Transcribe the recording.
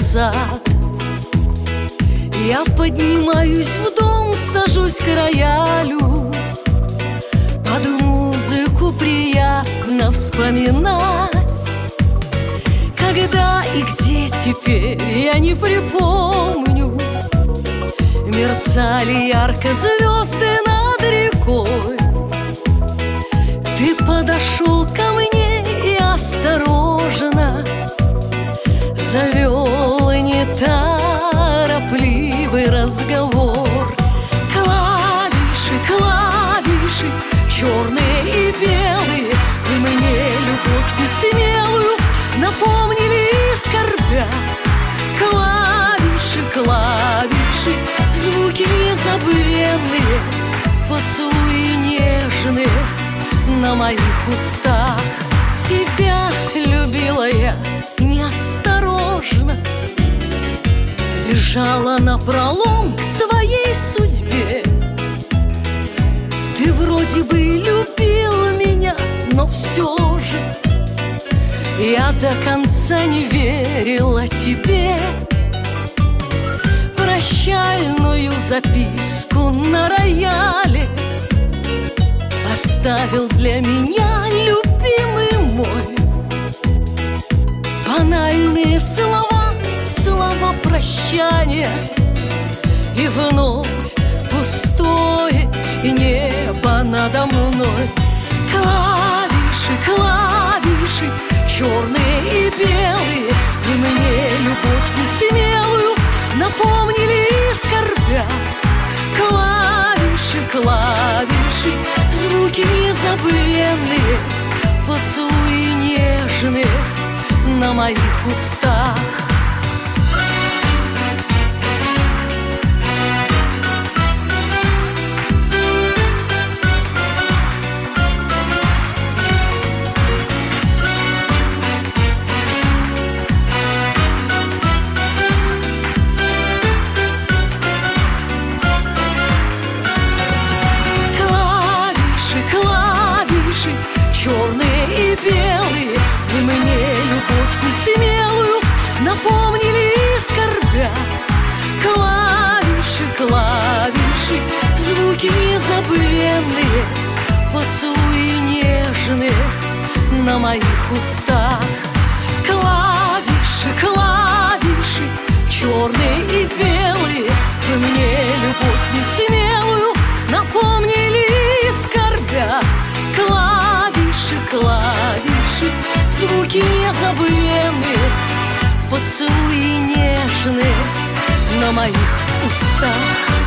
сад. Я поднимаюсь в дом, сажусь к роялю. Под музыку приятно вспоминать. Когда и где теперь, я не припомню. Мерцали ярко звезды над рекой. Ты подошел ко мне и осторожно завел неторопливый разговор. Клавиши, клавиши, черные и белые, вы мне любовь несмелую напомнили скорбя. Клавиши, клавиши, звуки незабвенные, поцелуи нежные на моих устах. Тебя любила я неосторожно, бежала напролом к своей судьбе. Ты вроде бы любил меня, но все же я до конца не верила тебе. Прощальную записку на рояле оставил для меня любимый мой. Банальные слова, слова прощания, и вновь пустое небо надо мной. Клавиши, клавиши, черные и белые, вы мне любовь несмелую напомнили скорбя. Клавиши, клавиши, звуки незабвенные, поцелуи нежные на моих устах. Черные и белые, вы мне любовь несмелую напомнили скорбя. Клавиши, клавиши, звуки незабвенные, поцелуи нежные на моих устах. Клавиши, клавиши, черные и белые, вы мне любовь несмелую напомнили скорбя. Клавиши, звуки незабвенные, поцелуи нежные на моих устах.